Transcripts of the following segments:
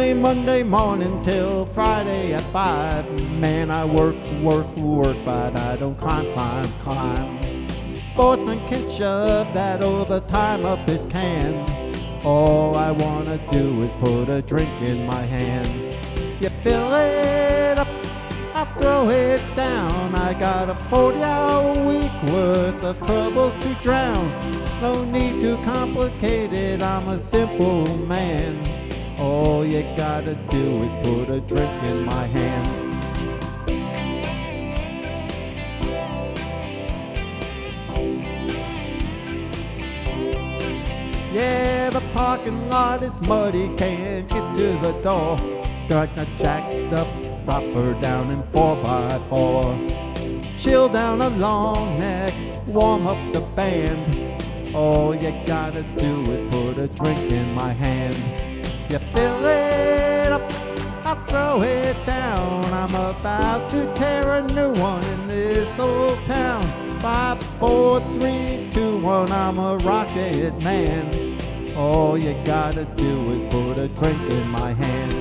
Monday morning till Friday at 5. Man, I work, but I don't climb. Sportsman can shove that overtime up his can. All I wanna do is put a drink in my hand. You fill it up, I throw it down. I got a 40-hour week worth of troubles to drown. No need to complicate it, I'm a simple man. All you gotta do is put a drink in my hand. Yeah, the parking lot is muddy, can't get to the door. Got a jacked up dropper down in 4x4. Chill down a long neck, warm up the band. All you gotta do is put a drink in my hand. You fill it up, I throw it down. I'm about to tear a new one in this old town. 5, 4, 3, 2, 1, I'm a rocket man. All you gotta do is put a drink in my hand.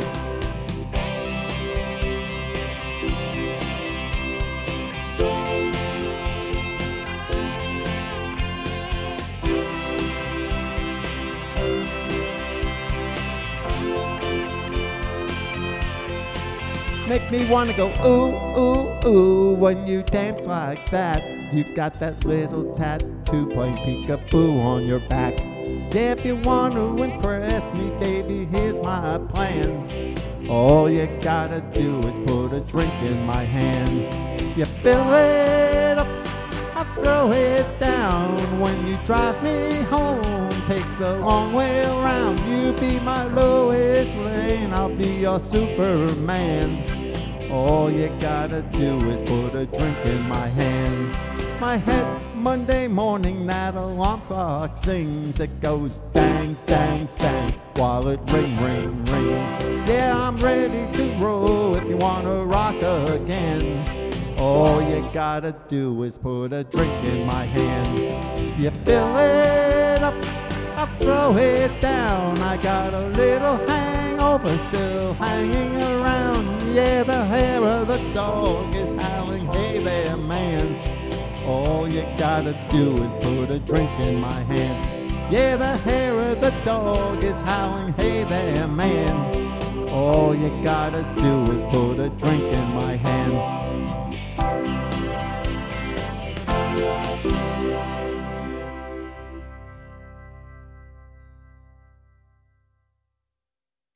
Make me wanna go ooh, ooh, ooh when you dance like that. You got that little tattoo playing peekaboo on your back. Yeah, if you want to impress me, baby, here's my plan. All you gotta do is put a drink in my hand. You fill it up, I throw it down. When you drive me home, take the long way around. You be my Lois Lane, I'll be your Superman. All you gotta do is put a drink in my hand. My head Monday morning, that alarm clock sings. It goes bang, bang, bang, while it ring, ring, rings. Yeah, I'm ready to roll if you wanna rock again. All you gotta do is put a drink in my hand. You fill it up, I throw it down. I got a little hangover still hanging around. Yeah, the hair of the dog is howling, hey there, man. All you gotta do is put a drink in my hand. Yeah, the hair of the dog is howling, hey there, man. All you gotta do is put a drink in my hand.